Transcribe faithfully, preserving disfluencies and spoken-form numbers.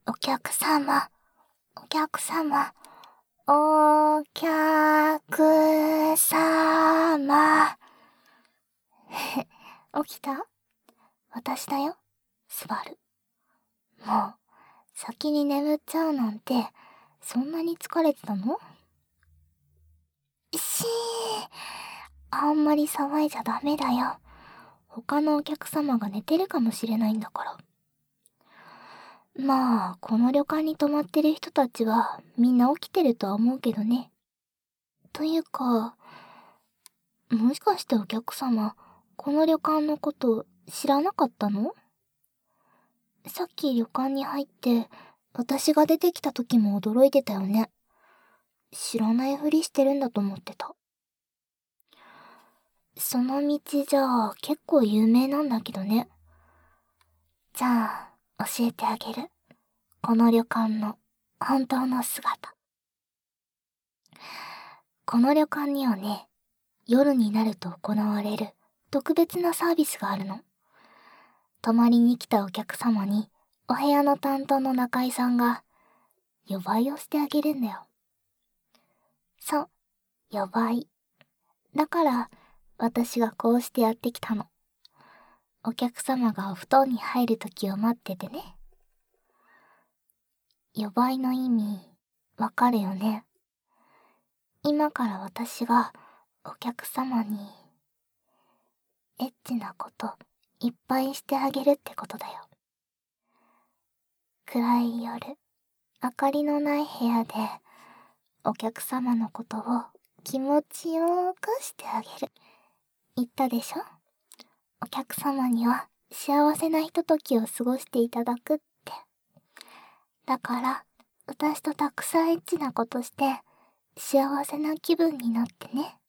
お客様、お客様、お客様。起きた？私だよ、スバル。もう、先に眠っちゃうなんて、そんなに疲れてたの？しー。あんまり騒いじゃダメだよ。他のお客様が寝てるかもしれないんだから。まあ、この旅館に泊まってる人たちはみんな起きてるとは思うけどね。というか、もしかしてお客様、この旅館のこと知らなかったの？さっき旅館に入って、私が出てきた時も驚いてたよね。知らないふりしてるんだと思ってた。その道じゃあ結構有名なんだけどね。じゃあ、教えてあげる。この旅館の本当の姿。この旅館にはね、夜になると行われる特別なサービスがあるの。泊まりに来たお客様に、お部屋の担当の中井さんが、呼ばいをしてあげるんだよ。そう、呼ばい。だから、私がこうしてやってきたの。お客様がお布団に入る時を待っててね。呼ばいの意味、わかるよね。今から私がお客様に、エッチなこといっぱいしてあげるってことだよ。暗い夜、明かりのない部屋で、お客様のことを気持ちよーくしてあげる。言ったでしょ？お客様には幸せなひとときを過ごしていただくって。だから、私とたくさんエッチなことして、幸せな気分になってね。